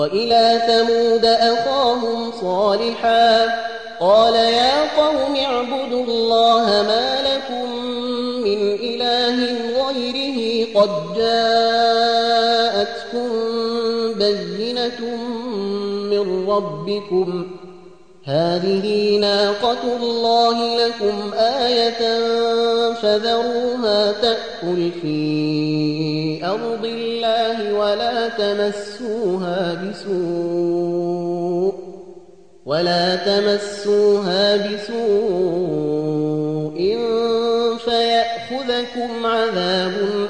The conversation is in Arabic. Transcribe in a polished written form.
وإلى ثمود أخاهم صالحا قال يا قوم اعبدوا الله ما لكم من إله غيره قد جاءتكم بينة من ربكم هذه ناقة الله لكم آية فذروها تأكل في أرض الله ولا تمسوها بسوء فيأخذكم عذاب